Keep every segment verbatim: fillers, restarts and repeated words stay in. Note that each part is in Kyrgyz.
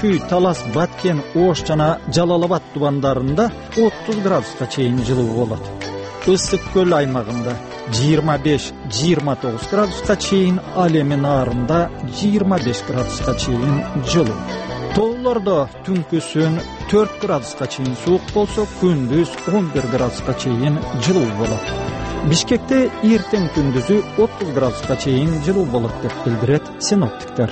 Шүй, Талас, Баткен, Ош жана Жалал-Абад тубандарында отуз градуска чейин жылуу болот. Ысык көл аймагында жыйырма беш жыйырма тогуз градуска чейин, ал эми наарында жыйырма беш градуска чейин жылуу. Тоолордо түнкүсүн төрт градуска чейин суук болсо, күндүз он бир градуска чейин жылуу болот. Бишкекте эртең күндүзү отуз градуска чейин жылуу болот деп билдирет синоптиктер.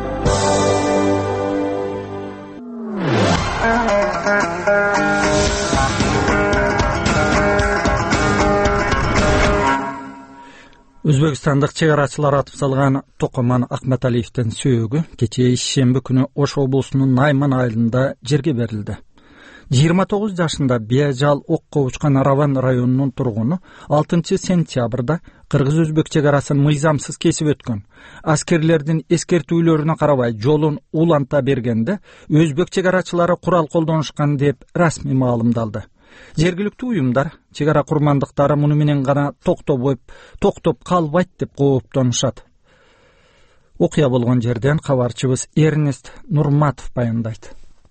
Өзбекстандык чегарачылар атып салган Токоман Акматалиевдин сөөгү кечээ ишемби күнү Ош облусунун Найман айылында жерге берилди. жыйырма тогуз жашында Биажал окко учкан Араван районунун тургуну алтынчы сентябрда кыргыз-өзбек чегарасын мыйзамсыз кесип өткөн. Аскерлердин эскертүүлөрүнө карабай жолун уланта бергенде өзбек чегарачылары курал колдонушкан деп расмий маалымдалды. Жергиликтүү уюмдар чегара курмандыктары муну менен гана токтоп токтоп калбайт деп кооптонушат. Окуя болгон жерден кабарчыбыз Эрнест Нурматов баяндайт.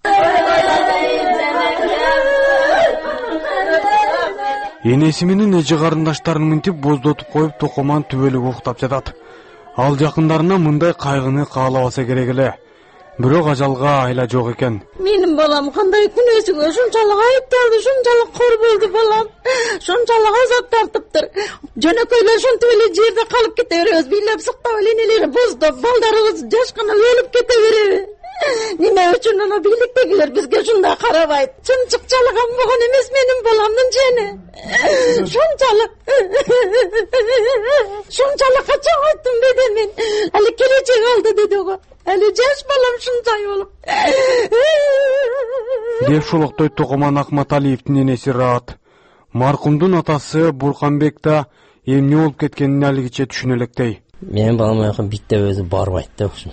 Энеси менен эже карындаштарын минтип боздотуп коюп Токоман түбөлүк уктап жатат. Ал жакындарына мындай кайгыны каалабаса керек эле. Бирок ажалга айла жок экен. Менин балам кандай күнөөсүгө ушунчалык айыпталды, ушунчалык кор болду балам. Ушунчалык азап тартыптыр. Жөнөкөйлө ушинтип эле жерде калып кете беребиз. Бийлеп суктап эле энелери боздоп, балдарыбыз жаш гана өлүп кете береби? Неме үчүн ана бийликтегилер бизге ушундай карабайт? Чынчыкчалыгым болгон эмес менин баламдын жени. Ушунчалык. Ушунчалык качан айттым деди мен. Али келечек алды деди го. Али жаш балам ушунчай болуп. Деп шулуктой Токоман Акматалиевдин энеси Раат. Маркумдун атасы Бурканбек да эмне болуп кеткенин алигиче түшүнө электей. Менин балам аяка биттеп өзү барбайт да ушун.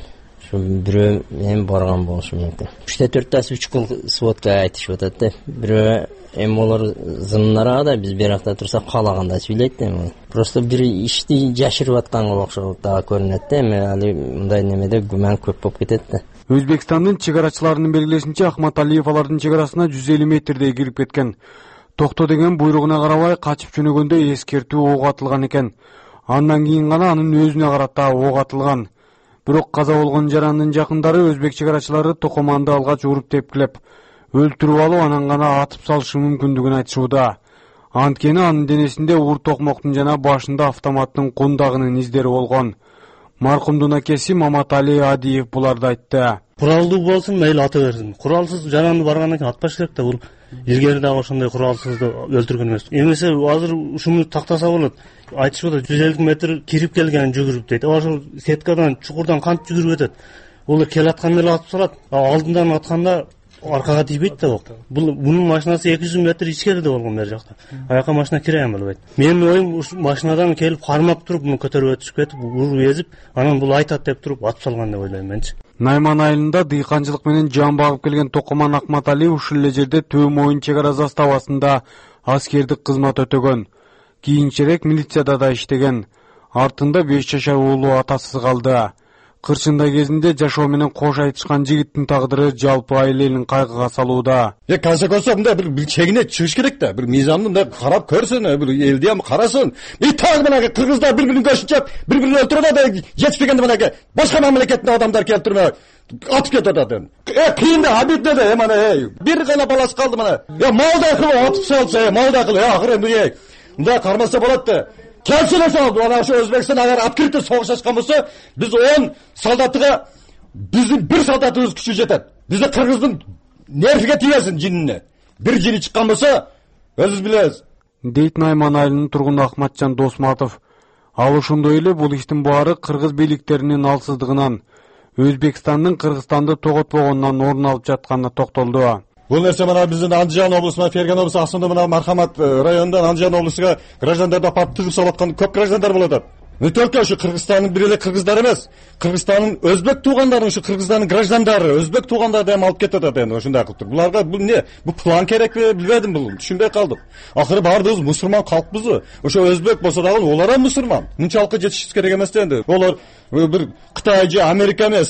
Бирөө мен барган болушу мүмкүн. Үште төрттөсү үч күн сводка айтышып атат да. Бирөө эми олар зымнарга да биз беракта турсак каалаганда сүйлөйт да. Просто бир ишти жашырып атканга окшоп да көрүнөт да. Эми али мындай немеде күмөн көп болуп кетет да. Өзбекстандын чегарачыларынын белгилешинче Акматалиев алардын чегарасына жүз элүү метрдей кирип кеткен. Токто деген буйругуна карабай качып жөнөгөндө эскертүү ок атылган экен. Андан кийин гана анын өзүнө карата ок атылган. Бирок каза болгон жарандын жакындары өзбек чегарачылары Токоманды алгач уруп тепкилеп, өлтүрүп алып анан гана атып салышы мүмкүндүгүн айтышууда. Анткени анын денесинде ур токмоктун жана башында автоматтын кундагынын издери болгон. Маркумдун акеси Маматали Адиев буларды айтты. Куралдуу болсун, мейли ата берсин. Куралсыз жаранды баргандан кийин атпаш керек да, бул илгери дагы ошондой куралсызды өлтүргөн эмес. Эмесе азыр ушуну тактаса болот. Айтышып атат, жүз элүү метр кирип келген жүгүрүп дейт. Ошол сеткадан, чукурдан кантип жүгүрүп өтөт. Улар келаткан эле атып салат. Алдындан атканда аркага тийбейт да ок. Бул мунун машинасы эки жүз метр ичкериде болгон бер жакта. Аяка машина кире албайт. Менин оюм ушу машинадан келип кармап туруп, муну көтөрүп өтүшүп кетип, уруп эзип, анан бул айтат деп туруп атып салган деп ойлойм менчи. Найман айылында дыйканчылык менен жан багып келген Токоман Акматали ушул эле жерде Төө Моюн чегара заставасында аскердик кызмат өтөгөн. Кийинчерээк милицияда да иштеген. Артында беш жашар уулу атасыз калды. Кырчындай кезинде жашоо менен кош айтышкан жигиттин тагдыры жалпы айыл элин кайгыга салууда. Е канча көрсө мындай бир бир чегине чыгыш керек да. Бир мыйзамды мындай карап көрсүн, бир элди ham карасын. И так мына кыргыздар бири-бирин көрүшүп, бири-бирин өлтүрөт да жетишпегенде мына башка мамлекеттин адамдар келип туруп атып кетет да. Э кийинде обидно да, мына эй. Бир гана баласы калды мына. Я малдай кылып атып салса, малдай кылып, акыры эмне? Мындай кармаса болот да. Келсиле салды, ана ошо Өзбекстан агар открыто согуш ачкан болсо, биз он солдатыга биздин бир солдатыбыз күчү жетет. Бизде кыргыздын нервиге тийесин жинине. Бир жини чыккан болсо, өзүбүз билебиз. Дейт Найман айылынын тургуну Ахматжан Досматов. Ал ошондой эле бул иштин баары кыргыз бийликтеринин алсыздыгынан, Өзбекстандын Кыргызстанды тоготпогонунан орун алып жатканына токтолду. Бул нерсе мына биздин Андижан облусуна, Ферген облусу, асында мына Мархамат районунан Андижан облусуга граждандарды апарып тыгып салып аткан көп граждандар болот атат. Не только ушу Кыргызстандын бир эле кыргыздар эмес, Кыргызстандын өзбек туугандары, ушу Кыргызстандын граждандары, өзбек туугандарды эми алып кетет атат эми ошондой кылып туруп. Буларга бул эмне? Бул план керекпи, билбедим бул. Түшүнбөй калдым. Акыры баардыгыбыз мусулман калкпызбы? Ошо өзбек болсо дагы олар да мусулман. Мынчалык жетишибиз керек эмес да энди. Олар бир Кытай же Америка эмес.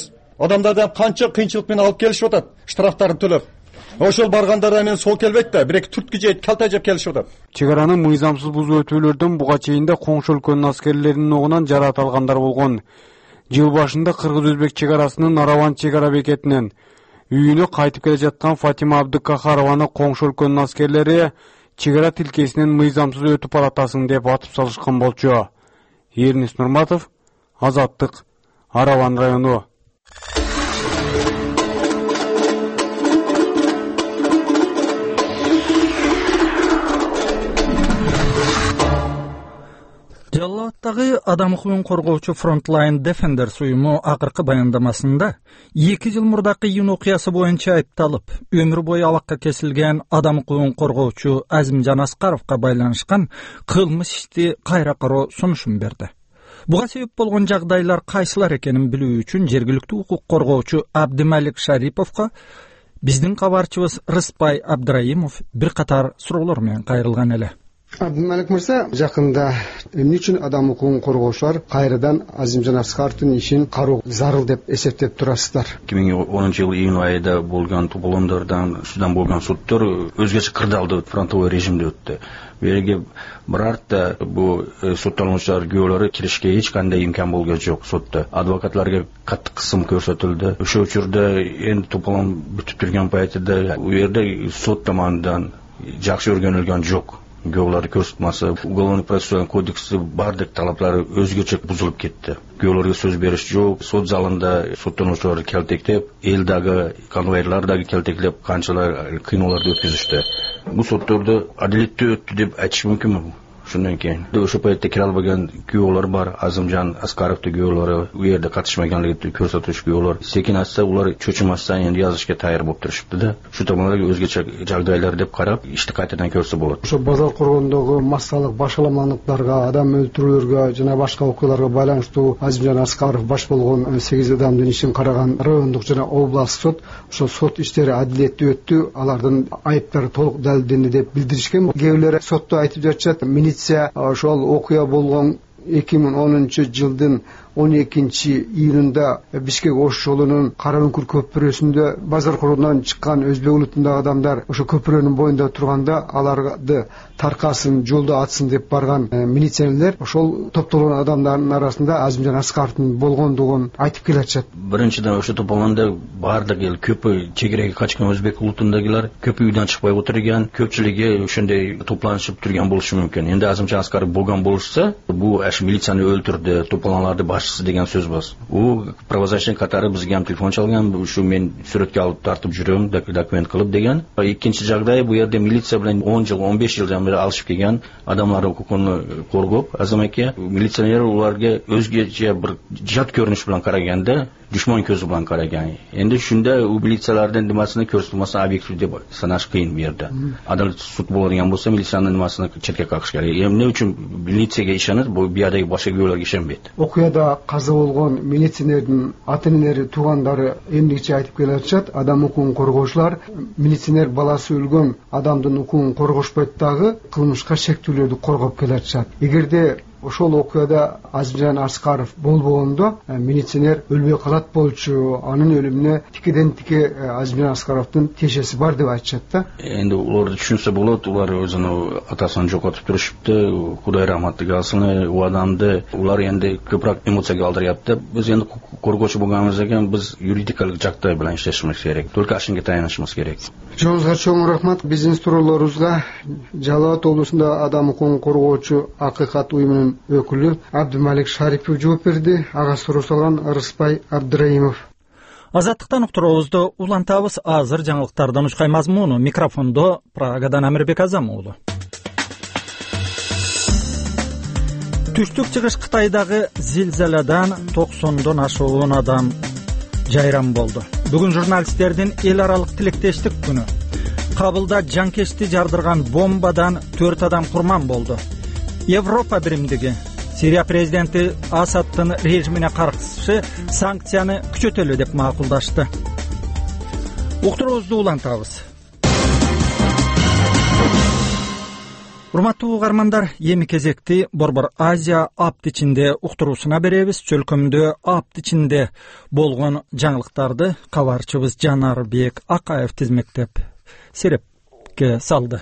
Адамдардан канча кыйынчылык менен алып келишип атат, штрафтарын төлөп. Ошол баргандардан мен сол келбейт да, бир эки түрткү жейт, калтай жеп келишип атат. Чегараны мыйзамсыз бузуп өтүүлөрдөн буга чейин да коңшу өлкөнүн аскерлеринин огунан жараат алгандар болгон. Жыл башында кыргыз-өзбек чегарасынын Нараван чегара бекетинен үйүнө кайтып келе жаткан Фатима Абдыкахарованы коңшу өлкөнүн аскерлери чегара тилкесинен мыйзамсыз өтүп баратасың деп атып салышкан болчу. Эрнис Нурматов, Азаттык, Араван району. Жаллаттагы адам укугун коргоочу Frontline Defenders уюму акыркы баяндамасында эки жыл мурдакы июнь окуясы боюнча айыпталып, өмүр бою абакка кесилген адам укугун коргоочу Азимжан Аскаровго байланышкан кылмыш ишти кайра кароо сунушун берди. Буга себеп болгон жагдайлар кайсылар экенин билүү үчүн жергиликтүү укук коргоочу Абдымалик Шариповго биздин кабарчыбыз Рыспай Абдраимов бир катар суроолор менен кайрылган эле. Абдымалик мырза, жакында эмне үчүн адам укугун коргоочулар кайрадан Азимжан Аскаровдун ишин кароо зарыл деп эсептеп турасыздар? эки миң онунчу жылы июнь айында болгон тополондордон үстүдөн болгон суттар өзгөчө кырдаалдуу фронтовой режимде өттү. Берге бирарта бу соттолмуштар күбөлөрү киришке эч кандай имкан болгон жок сотто. Адвокатларга катты кысым көрсөтүлдү. Ошол учурда эми тополон бүтүп турган пайтында у жерде сот tomonidan жакшы өргөнүлгөн жок. Göğleri көрсөтмасы, уголовный процессуальный кодексы бардык талаптары өзгөчө бузулуп кетти. Göğlerге сөз бериш жок, сот залында соттонуучуларды келтектеп, эл дагы конвоирлар дагы келтектеп, канчалар кыйноолорду өткүзүштү. Бу сотторду адилеттүү өттү деп айтыш мүмкүнбү? Шундан кийин ошо паятта кире албаган күбөлөр бар, Азимжан Аскаровдун күбөлөрү, у жерде катышмаганлыгын көрсөтүш күбөлөр. Секин атса, улар чөчүмастан энди жазышка тайыр болуп турушупту да. Шу томондорго өзгөчө жагдайлар деп карап, ишти кайтадан көрсө болот. Ошо базар коргондогу массалык башаламандыктарга, адам өлтүрүүлөргө жана башка окуяларга байланыштуу Азимжан Аскаров баш болгон сегиз адамдын ишин караган райондук жана областтык сот, ошо сот иштери адилеттүү өттү, алардын айыптары толук далилденди деп билдиришкен. Кээ бирлери сотто айтып жатышат, ошол окуя болгон эки миң онунчу жылдын он экинчи июнунда Бишкек Ош жолунун Кара Үңкүр көпүрөсүндө базар коргондон чыккан өзбек улутундагы адамдар ошо көпүрөнүн боюнда турганда аларды таркасын, жолду атсын деп барган милиционерлер ошол топтолгон адамдардын арасында Азимжан Аскаровдун болгондугун айтып келатышат. Биринчиден ошо тополгондо баардык эл көпү чегереге качкан өзбек улутундагылар көпү үйдөн чыкпай отурган, көпчүлүгү ошондой топланышып турган болушу мүмкүн. Энди Азимжан Аскаров болгон болушса, бу аш милицияны өлтүрдү, тополгондорду деген сөз бас. У правозащитник катары бизге ham телефон чалган, ушу мен сүрөткө алып тартып жүрөм, документ кылып деген. Экинчи жагдай, бу жерде милиция менен он жыл, он беш жылдан бери алышып келген адамдар укугун коргоп, азаматке милиционер уларга өзгөчө бир жат көрүнүш менен караганда, düşman көзү менен караган. Энди ушунда у милициялардын димасыны көрсөтмөсүн объектив деп санаш кыйын бу жерде. Адалет суд болгон болсо милициянын димасыны четке какыш керек. Эмне үчүн милицияга ишенет, бул биядагы башка күбөлөргө ишенбейт. Окуяда каза болгон милиционердин ата-энелери, туугандары эмдикче айтып келатышат, адам укугун коргоочулар милиционер баласы өлгөн адамдын укугун коргошпойт дагы кылмышка шектүүлөрдү коргоп келатышат. Эгерде ошол окуяда Азимжан Аскаров болбогондо милиционер өлбөй калат болчу, анын өлүмүнө тикеден тике Азимжан Аскаровдун тиешеси бар деп айтышат да. Энди уларды түшүнсө болот, улар өзүнүн атасын жокотуп турушту, Кудай рахматтыгы алсын, у адамды улар энди көбүрөөк эмоцияга алдырыпты. Биз энди коргоочу болгонубуздан биз юридикалык жактай менен иштешибиз керек. Только ашынга таянышыбыз керек. Жоңузга чоң рахмат. Биздин суроолорубузга Жалал Абад облусунда адам укугун коргоочу Акыйкат уюмунун өкүлү Абдымалик Шарипов жооп берди. Ага суроо салган Рыспай Абдраимов. Азаттыктан уктуруубузду улантабыз. Азыр жаңылыктардан учкай мазмуну. Микрофондо Прагадан Амирбек Азам уулу. Түштүк чыгыш Кытайдагы зилзаладан токсондон ашуун адам жайран болду. Бүгүн журналисттердин эл аралык тилектештик күнү. Кабылда жанкечти жардырган бомбадан төрт адам курман болду. Европа биримдиги Сирия президенти Асадтын режимине каршы санкцияны күчөтөлү деп макулдашты. Уктуруубузду улантабыз. Урматтуу угармандар, эми кезекти Борбор Азия апт ичинде уктуруусуна беребиз. Чөлкөмдө апт ичинде болгон жаңылыктарды кабарчыбыз Жанарбек Акаев тизмектеп серепке салды.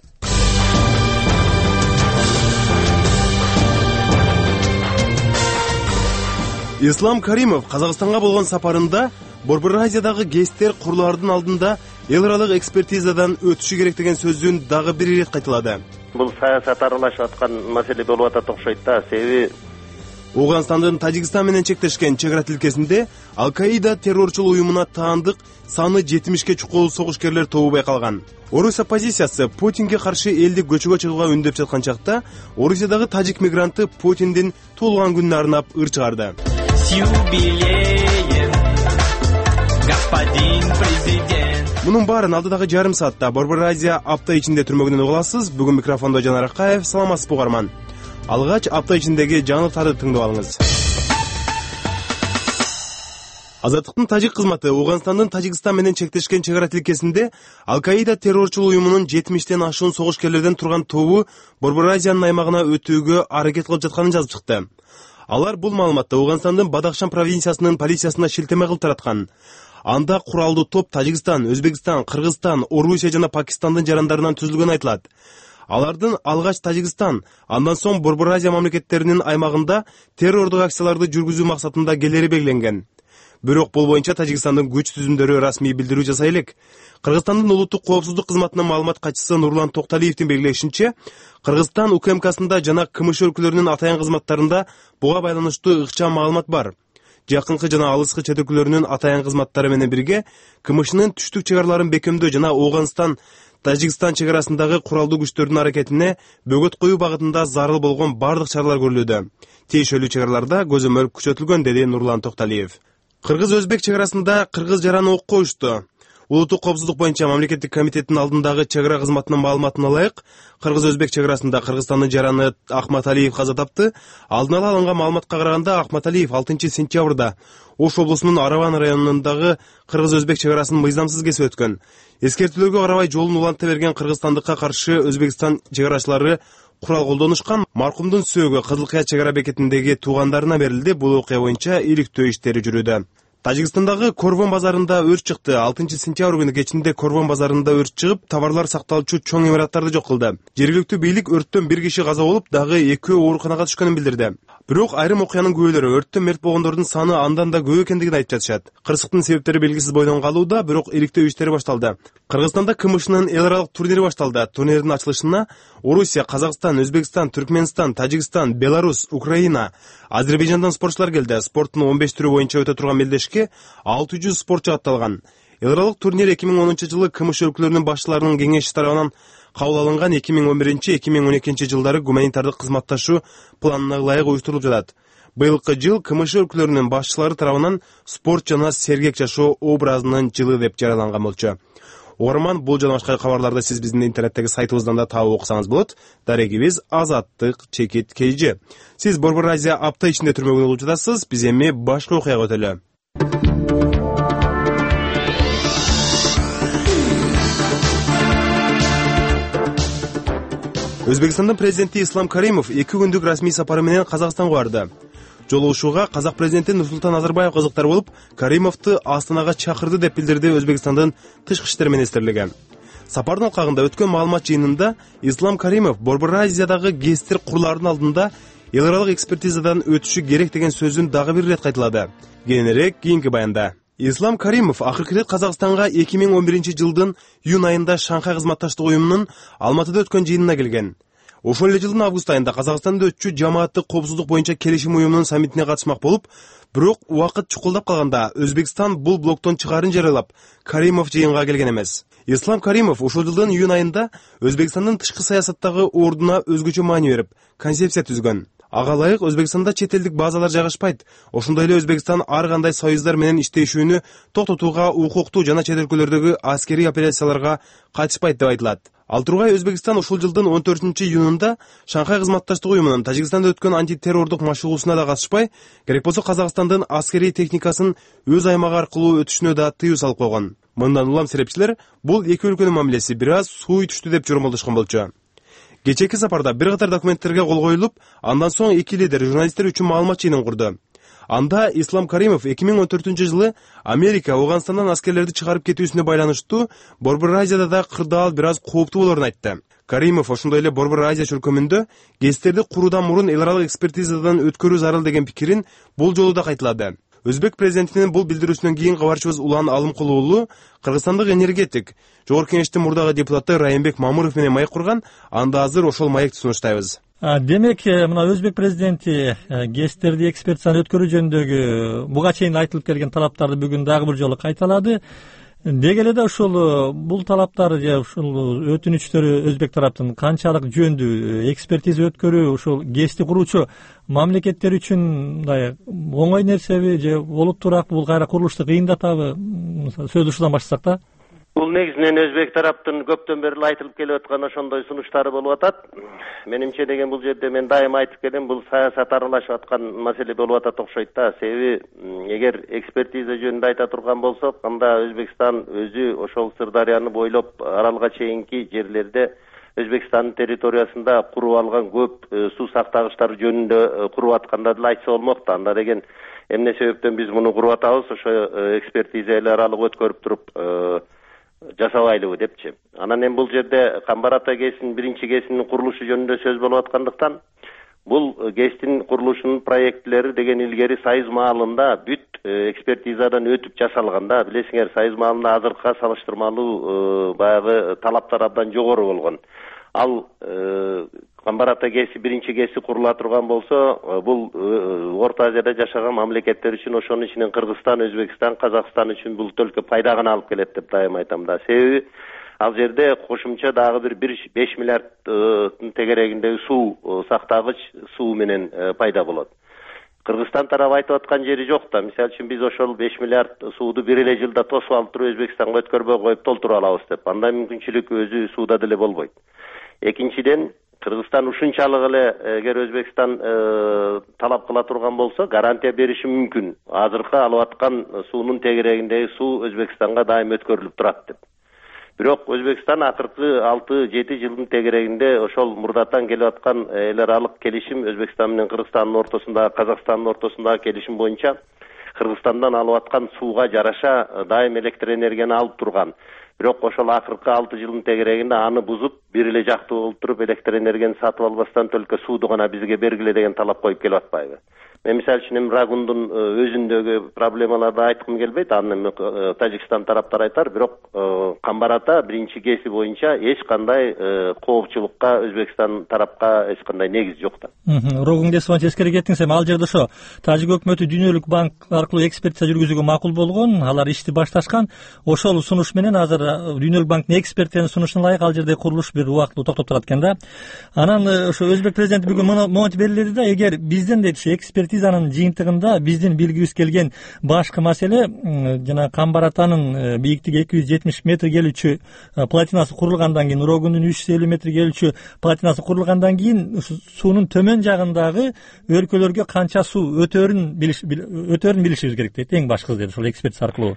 Ислам Каримов Казакстанга болгон сапарында Борбор Азиядагы гесттер курлардын алдында эл аралык экспертизадан өтүшү керек деген сөзүн дагы бир ирет кайталады. Бул саясат аралашып аткан маселе болуп атат окшойт да. Себеби Оганстандын Тажикстан менен чектешкен чек ара тилкесинде Ал-Каида террорчул уюмуна таандык саны жетимишке чукул согушкерлер тобу байкалган. Орусия оппозициясы Путинге каршы элди көчөгө чыгууга үндөп жаткан чакта Орусиядагы тажик мигранты Путиндин туулган күнүнө арнап ыр чыгарды. Мунун баарын алдыдагы жарым саатта Борбор Азия апта ичинде түрмөгүнөн уга аласыз. Бүгүн микрофондо Жанар Акаев. Саламатсызбы угарман. Алгач апта ичиндеги жаңылыктарды тыңдап алыңыз. Азаттыктын тажик кызматы Оганстандын Тажикстан менен чектешкен чек ара тилкесинде Ал-Каида террорчул уюмунун жетимиштен ашуун согушкерлерден турган тобу Борбор Азиянын аймагына өтүүгө аракет кылып жатканын жазып чыкты. Алар бул маалыматты Оганстандын Бадахшан провинциясынын полициясына шилтеме кылып тараткан. Анда куралдуу топ Тажикстан, Өзбекстан, Кыргызстан, Орусия жана Пакистандын жарандарынан түзүлгөнү айтылат. Алардын алгач Тажикстан, андан соң Борбор Азия мамлекеттеринин аймагында террордук акцияларды жүргүзүү максатында келери белгиленген. Бирок бул боюнча Тажикстандын күч түзүмдөрү расмий билдирүү жасай элек. Кыргызстандын улуттук коопсуздук кызматынын маалымат катчысы Нурлан Токталиевдин белгилешинче, Кыргызстан УКМКсында жана КМШ өлкөлөрүнүн атайын кызматтарында буга байланыштуу ыкчам маалымат бар. Жакынкы жана алыскы чет өлкөлөрүнүн атайын кызматтары менен бирге КМШнын түштүк чек араларын бекемдөө жана Оганстан Тажикстан чек арасындагы куралдуу күчтөрдүн аракетине бөгөт коюу багытында зарыл болгон бардык чаралар көрүлүүдө. Тиешелүү чек араларда көзөмөл күчөтүлгөн, деди Нурлан Токталиев. Кыргыз-Өзбек чек арасында кыргыз жараны ок коюшту. Улуттук коопсуздук боюнча мамлекеттик комитеттин алдындагы чек ара кызматынын маалыматына ылайык, Кыргыз-Өзбек чек арасында Кыргызстандын жараны Ахмат Алиев каза тапты. Алдын ала алынган маалыматка караганда Ахмат Алиев алтынчы сентябрда Ош облусунун Араван районундагы Кыргыз-Өзбек чек арасын мыйзамсыз кесип өткөн. Эскертүүлөргө карабай жолун уланта берген кыргызстандыкка каршы Өзбекстан чек арачылары курал колдонушкан. Маркумдун сөөгү Кызыл Кыя чек ара бекетиндеги туугандарына берилди. Бул окуя боюнча иликтөө иштери жүрүүдө. Тажикстандагы Корвон базарында өрт чыкты. алтынчы сентябрь күнү кечинде Корвон базарында өрт чыгып, товарлар сакталуучу чоң имараттарды жок кылды. Жергиликтүү бийлик өрттөн бир киши каза болуп, дагы экөө ооруканага түшкөнүн билдирди. Бирок айрым окуянын күбөлөрү өрттөн мерт болгондордун саны андан да көп экендигин айтып жатышат. Кырсыктын себептери белгисиз бойдон калууда, бирок иликтөө иштери башталды. Кыргызстанда КМШнын эл аралык турнири башталды. Турнирдин ачылышына Орусия, Казакстан, Өзбекстан, Түркменстан, Тажикстан, Беларусь, Украина, Азербайжандан спортчулар келди. Спорттун он беш түрү боюнча өтө турган мелдешке алты жүз спортчу атталган. Эл аралык турнир эки миң онунчу жылы КМШ өлкөлөрүнүн башчыларынын кеңеши тарабынан кабыл алынган. эки миң он биринчи — эки миң он экинчи жылдары гуманитардык кызматташуу планына ылайык уюштурулуп жатат. Быйылкы жыл КМШ өлкөлөрүнүн башчылары тарабынан спорт жана сергек жашоо образынын жылы деп жарыяланган болчу. Угарман, бул жана башка кабарларды сиз биздин интернеттеги сайтыбыздан да таап окусаңыз болот. Дарегибиз Азаттык чекит kg. Сиз Борбор Азия апта ичинде түрмөгүнө угуп жатасыз. Биз эми башка окуяга өтөлү. Өзбекстандын президенти Ислам Каримов эки күндүк расмий сапары менен Казакстанга барды. Жолугушууга казак президенти Нурсултан Назарбаев кызыктар болуп, Каримовду Астанага чакырды деп билдирди Өзбекстандын тышкы иштер министрлиги. Сапардын алкагында өткөн маалымат жыйынында Ислам Каримов Борбор Азиядагы гесттер курлардын алдында эл аралык экспертизадан өтүшү керек деген сөзүн дагы бир ирет кайталады. Кийинирээк кийинки баянда Ислам Каримов акыркы ирет Казакстанга эки миң он биринчи жылдын июнь айында Шанхай кызматташтык уюмунун Алматыда өткөн жыйынына келген. Ошол эле жылдын август айында Казакстанда өтчү жамааттык коопсуздук боюнча келишим уюмунун саммитине катышмак болуп, бирок убакыт чукулдап калганда Өзбекстан бул блоктон чыгарын жарыялап, Каримов жыйынга келген эмес. Ислам Каримов ошол жылдын июнь айында Өзбекстандын тышкы саясаттагы ордуна өзгөчө маани берип, концепция түзгөн. Ага ылайык Өзбекстанда чет элдик базалар жайгашпайт. Ошондой эле Өзбекстан ар кандай союздар менен иштешүүнү токтотууга укуктуу жана чет өлкөлөрдөгү аскерий операцияларга катышпайт деп айтылат. Ал тургай Өзбекстан ушул жылдын он төртүнчү июнунда Шанхай кызматташтык уюмунун Тажикстанда өткөн антитеррордук машыгуусуна да катышпай, керек болсо Казакстандын аскерий техникасын өз аймагы аркылуу өтүшүнө да тыюу салып койгон. Мындан улам серепчилер бул эки өлкөнүн мамилеси бир аз сууй түштү деп жормолдошкон болчу. Кечээки сапарда бир катар документтерге кол коюлуп, андан соң эки лидер журналисттер үчүн маалымат жыйынын курду. Анда Ислам Каримов эки миң он төртүнчү жылы Америка Ауганстандан аскерлерди чыгарып кетүүсүнө байланыштуу Борбор Азияда да кырдаал бир аз кооптуу болоорун айтты. Каримов ошондой эле Борбор Азия чөлкөмүндө ГЭСтерди куруудан мурун эл аралык экспертизадан өткөрүү зарыл деген пикирин бул жолу да кайталады. Өзбек президентинин бул билдирүүсүнөн кийин кабарчыбыз Улан Алымкулуу уулу кыргызстандык энергетик Жогорку Кеңештин мурдагы депутаты Райымбек Мамуров менен маек курган. Анда азыр ошол маекти сунуштайбыз. Демек, мына Өзбек президенти ГЭСтерди экспертизадан өткөрүү жөнүндөгү буга чейин айтылып келген талаптарды бүгүн дагы бир жолу кайталады. Деги эле да ушул бул талаптар же ушул өтүнүчтөрү Өзбек тараптын канчалык жөндүү экспертиза өткөрүү ушул ГЭСти куруучу мамлекеттер үчүн мындай оңой нерсеби же олуттуураак, бул кайра курулушту кыйындатабы? Сөз ушудан баштасак да. Бул негизинен Өзбек тараптын көптөн бери айтылып келип аткан ошондой сунуштары болуп атат. Менимче деген бул жерде мен дайыма айтып келем, бул саясат аралашып аткан маселе болуп атат окшойт да. Себеби эгер экспертиза жөнүндө айта турган болсок, анда Өзбекстан өзү ошол Сырдарыяны бойлоп аралга чейинки жерлерде Өзбекстандын территориясында куруп алган көп суу сактагычтар жөнүндө куруп атканда деле айтса болмок да. Анда деген эмне себептен биз муну куруп атабыз, ошо экспертиза эл аралык өткөрүп туруп жасабайлыбы депчи. Анан эми бул жерде Камбарата ГЭСинин биринчи ГЭСинин курулушу жөнүндө сөз болуп аткандыктан, бул ГЭСтин курулушунун проектлери деген илгери Союз маалында бүт экспертизадан өтүп жасалганда, билесиңер, Союз маалында азыркыга салыштырмалуу баягы талаптар абдан жогору болгон. Ал Камбарата ГЭСи биринчи ГЭСи курула турган болсо, бул Орто Азияда жашаган мамлекеттер үчүн, ошонун ичинен Кыргызстан, Өзбекстан, Казакстан үчүн бул өлкө пайда гана алып келет деп дайыма айтам да. Себеби ал жерде кошумча дагы бир беш миллиардтын тегерегиндеги суу сактагыч суу менен пайда болот. Кыргызстан тарабы айтып аткан жери жок да. Мисалы үчүн биз ошол беш миллиард сууду бир эле жылда тосуп алып туруп Өзбекстанга өткөрбөй коюп толтуруп алабыз деп. Андай мүмкүнчүлүк өзү сууда деле болбойт. Экинчиден, Кыргызстан ушунчалык эле эгер Өзбекстан талап кыла турган болсо, гарантия бериши мүмкүн. Азыркы алып аткан суунун тегерегиндеги суу Өзбекстанга дайым өткөрүлүп турат деп. Бирок Өзбекстан акыркы алты жети жылдын тегерегинде ошол мурдатан келип аткан эл аралык келишим, Өзбекстан менен Кыргызстандын ортосундагы, Казакстандын ортосундагы келишим боюнча Кыргызстандан алып аткан сууга жараша дайым электр энергияны алып турган. Бирок ошол акыркы алты жылдын тегерегинде аны бузуп, бир эле жактуу болуп туруп электр энергияны сатып албастан төлкө сууду гана бизге бергиле деген талап коюп келип атпайбы? Мен мисалы үчүн Рагундун өзүндөгү проблемаларды айткым келбейт, аны Тажикстан тараптар айтар, бирок Камбарата биринчи ГЭСи боюнча эч кандай коопчулукка Өзбекстан тарапка эч кандай негиз жок да. Рогун ГЭСи боюнча эскере кеттиңиз, эми ал жерде ошо Тажик өкмөтү Дүйнөлүк банк аркылуу экспертиза жүргүзүүгө макул болгон, алар ишти башташкан. Ошол сунуш менен азыр Дүйнөлүк банктын эксперттеринин сунушуна ылайык ал жерде курулуш бир убактылуу токтоп турат экен да. Анан ошо Өзбек президенти бүгүн монт белгиледи да, эгер бизден дейт ушу экспертизанын жыйынтыгында биздин билгибиз келген башкы маселе жана Камбаратанын бийиктиги эки жүз жетимиш метр келүүчү платинасы курулгандан кийин, Рогундун үч жүз элүү метр келүүчү платинасы курулгандан кийин суунун төмөн жагындагы өлкөлөргө канча суу өтөөрүн билиш өтөөрүн билишибиз керек дейт, эң башкысы дейт, ошол экспертиза аркылуу.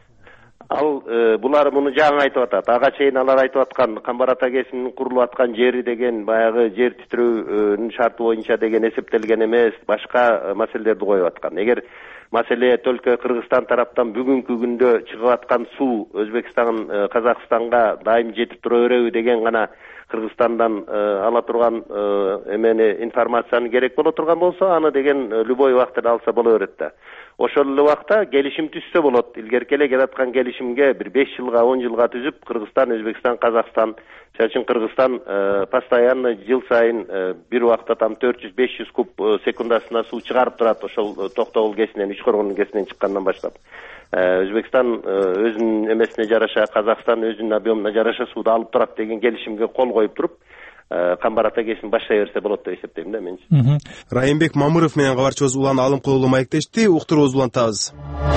Ал булар муну жаңы айтып атат. Ага чейин алар айтып аткан Камбарата ГЭСинин курулуп аткан жери деген баягы жер титирөөнүн шарты боюнча деген эсептелген эмес, башка маселелерди коюп аткан. Эгер маселе только Кыргызстан тараптан бүгүнкү күндө чыгып аткан суу Өзбекстан, Казакстанга дайым жетип тура береби деген гана Кыргызстандан ала турган эмени информацияны керек боло турган болсо, аны деген любой убакта алса боло берет да. Ошол эле убакта келишим түзсө болот. Илгерки эле келаткан келишимге бир беш жылга, он жылга түзүп, Кыргызстан, Өзбекстан, Казакстан, чачын Кыргызстан постоянно жыл сайын бир убакта там төрт жүз беш жүз куб секундасына суу чыгарып турат, ошол Токтогул ГЭСинен, Ичкоргон ГЭСинен чыккандан баштап. Өзбекстан өзүнүн эмесине жараша, Казакстан өзүнүн объемуна жараша сууду алып турат деген келишимге кол коюп туруп, Камбарата ГЭСин баштай берсе болот деп эсептейм да менчи. Райымбек Мамуров менен кабарчыбыз Улан Алымкулуу маектешти. Уктуруубузду улантабыз.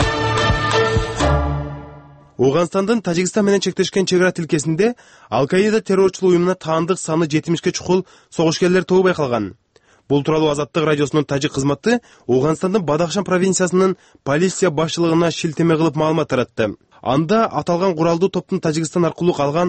Ауганстандын Тажикстан менен чектешкен чек ара тилкесинде Ал-Каида террорчулук уюмуна таандык саны жетимишке чукул согушкерлер тобу байкалган. Бул тууралуу Азаттык радиосунун тажик кызматы Ауганстандын Бадахшан провинциясынын полиция башчылыгына шилтеме кылып маалымат таратты. Анда аталган куралдуу топтун Тажикстан аркылуу калган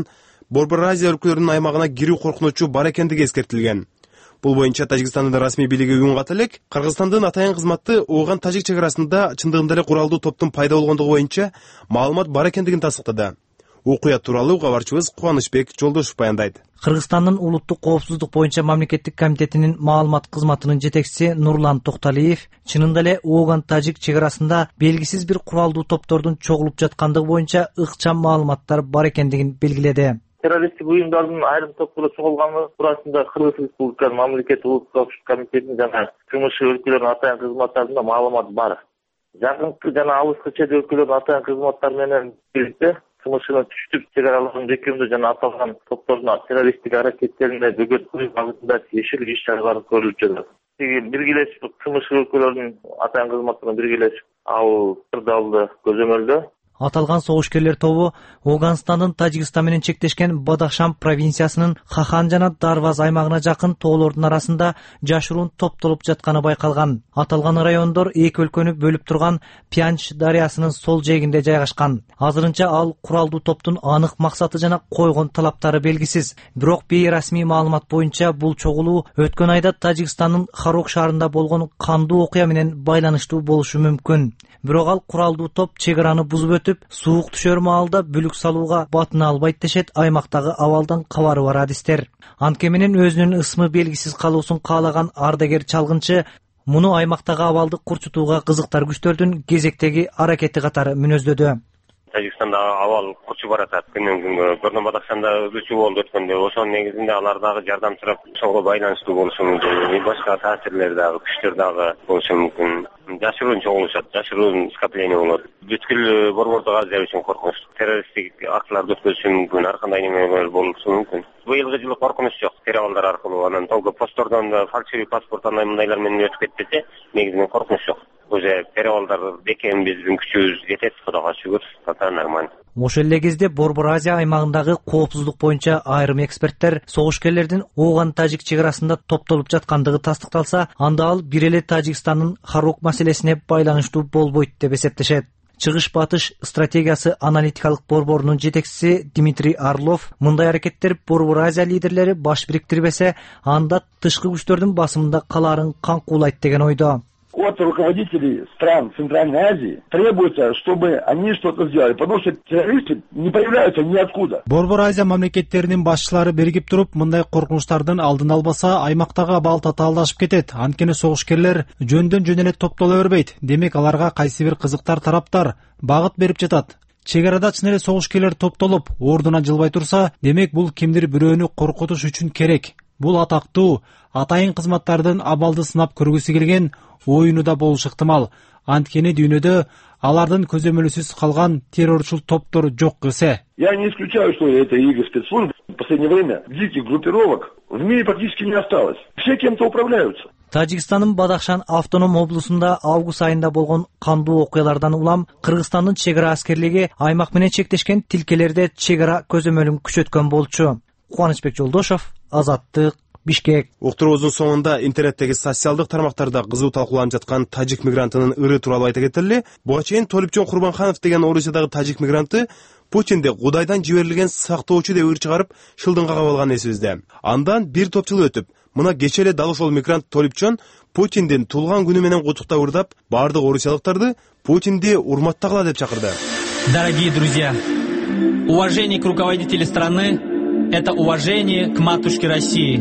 Борбор Азия өлкөлөрүнүн аймагына кирүү коркунучу бар экендиги эскертилген. Бул боюнча Тажикстандын расмий бийлиги үн ката элек Кыргызстандын атайын кызматы Ооган Тажик чек арасында чындыгында эле куралдуу топтун пайда болгондугу боюнча маалымат бар экендигин тастыктады. Окуя тууралуу кабарчыбыз Кубанычбек Жолдошев баяндайт. Кыргызстандын улуттук коопсуздук боюнча мамлекеттик комитетинин маалымат кызматынын жетекчиси Нурлан Токталиев чынында эле Ооган Тажик чек арасында белгисиз бир куралдуу топтордун чогулуп жаткандыгы боюнча ыкчам маалыматтар бар экендигин белгиледи. Террористтик уюмдардын айрым топтору чогулганы туурасында Кыргыз Республикасынын мамлекеттик улуттук коопсуздук комитетинин жана жумуш өлкөлөрүнүн атайын кызматтарында маалымат бар. Жакынкы жана алыскы чет өлкөлөрдүн атайын кызматтары менен бирикте жумушунун түштүк чек аралыгын жекемдөө жана аталган топтордун террористтик аракеттерине бөгөт коюу багытында тиешелүү иш чаралар көрүлүп жатат. Биргелешип жумуш өлкөлөрүнүн атайын кызматы менен биргелешип ал кырдаалды көзөмөлдөө. Аталган согушкерлер тобу Оганстандын Тажикстан менен чектешкен Бадахшан провинциясынын Хахан жана Дарваз аймагына жакын тоолордун арасында жашыруун топтолуп жатканы байкалган. Аталган райондор эки өлкөнү бөлүп турган Пянч дарыясынын сол жээгинде жайгашкан. Азырынча ал куралдуу топтун анык максаты жана койгон талаптары белгисиз. Бирок бейрасмий маалымат боюнча бул чогулуу өткөн айда Тажикстандын Харок шаарында болгон кандуу окуя менен байланыштуу болушу мүмкүн. Бирок ал куралдуу топ чек араны бузуп өтүп, суук түшөр маалда бүлүк салууга батына албайт дешет аймактагы абалдан кабары бар адистер. Анткени менен өзүнүн ысмы белгисиз калуусун каалаган ардагер чалгынчы муну аймактагы абалды курчутууга кызыктар күчтөрдүн кезектеги аракети катары мүнөздөдү. Тажикстанда абал курчуп баратат. Күнөн күнгө Горно Бадахшанда өзгөчө болду өткөндө. Ошонун негизинде алар дагы жардам сурап, ошого байланыштуу болушу мүмкүн. Башка таасирлер дагы, күчтөр дагы болушу мүмкүн. Жашыруун чогулушат, жашыруун скопление болот. Бүткүл Борбордук Азия үчүн коркунуч. Террористтик актыларды өткөрүшү мүмкүн, ар кандай немелер болушу мүмкүн. Быйылгы жылы коркунуч жок. Перевалдар аркылуу анан толго посттордон фальшивый паспорт андай мындайлар менен өтүп кетпесе, негизинен коркунуч жок. Уже перевалдар бекем биздин күчүбүз жетет, Кудайга шүгүр, тата нормально. Ошол эле кезде Борбор Азия аймагындагы коопсуздук боюнча айрым эксперттер согушкерлердин Ооган Тажик чек арасында топтолуп жаткандыгы тастыкталса, анда ал бир эле Тажикстандын Харок маселесине байланыштуу болбойт деп эсептешет. Чыгыш батыш стратегиясы аналитикалык борборунун жетекчиси Дмитрий Орлов мындай аракеттер Борбор Азия лидерлери баш бириктирбесе, анда тышкы күчтөрдүн басымында калаарын канкуулайт деген ойдо. От руководителей стран Центральной Азии требуется, чтобы они что-то сделали, потому что террористы не появляются ниоткуда. Борбор Азия мамлекеттеринин башчылары биригип туруп, мындай коркунучтардын алдын албаса, аймактагы абал татаалдашып кетет. Анткени согушкерлер жөндөн жөн эле топтоло бербейт. Демек аларга кайсы бир кызыктар тараптар багыт берип жатат. Чек арада чын эле согушкерлер топтолуп, ордуна жылбай турса, демек бул кимдир бирөөнү коркутуш үчүн керек. Бул атактуу атайын кызматтардын абалды сынап көргүсү келген оюну да болушу ыктымал. Анткени дүйнөдө алардын көзөмөлүсүз калган террорчул топтор жок эсе. Я не исключаю, что это игры спецслужб. В последнее время диких группировок в мире практически не осталось. Все кем-то управляются. Тажикстандын Бадахшан автоном облусунда август айында болгон кандуу окуялардан улам Кыргызстандын чек ара аскерлиги аймак менен чектешкен тилкелерде чек ара көзөмөлүн күчөткөн болчу. Кубанычбек Жолдошев, Азаттык, Бишкек. Уктуруубуздун соңунда интернеттеги социалдык тармактарда кызуу талкууланып жаткан тажик мигрантынын ыры тууралуу айта кетели. Буга чейин Толипжон Курбанханов деген Орусиядагы тажик мигранты Путинди Кудайдан жиберилген сактоочу деп ыр чыгарып шылдыңга кабылган эсибизде. Андан бир топ жыл өтүп, мына кече эле дал ошол мигрант Толипжон Путиндин туулган күнү менен куттуктап ырдап, бардык орусиялыктарды Путинди урматтагыла деп чакырды. Дорогие друзья, уважение к руководителю страны – это уважение к матушке России.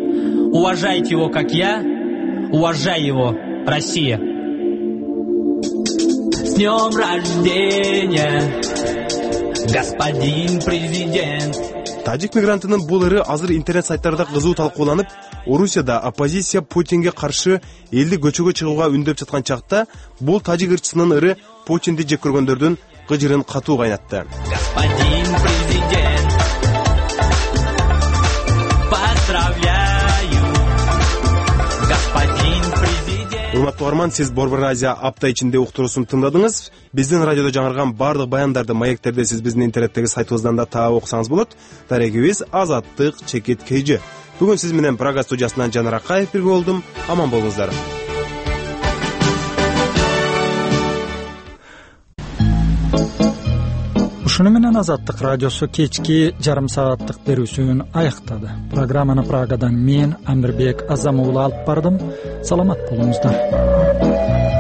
Уважайте его, как я, уважай его, Россия. С днем рождения, господин президент. Тажик мигрантынын бул ыры азыр интернет сайттарда кызуу талкууланып, Орусияда оппозиция Путинге каршы элди көчөгө чыгууга үндөп жаткан чакта, бул тажик ырчысынын ыры Путинди жек көргөндөрдүн кыжырын катуу кайнатты. Господин президент, поздравляю, господин президент. Урматтуу угарман, сиз Борбор Азия апта ичинде уктуруусун тыңдадыңыз. Биздин радиодо жаңырган бардык баяндарды, маектерди сиз биздин интернеттеги сайтыбыздан да таап окусаңыз болот. Дарегибиз Азаттык Чекит Кейжи. Бүгүн сиз менен Прага студиясынан Жанар Акаев бирге болдум. Аман болуңуздар. Ушуну менен Азаттык радиосу кечки жарым сааттык берүүсүн аяктады. Программаны Прагадан мен Амирбек Азамуулу алып бардым. Саламат болуңуздар.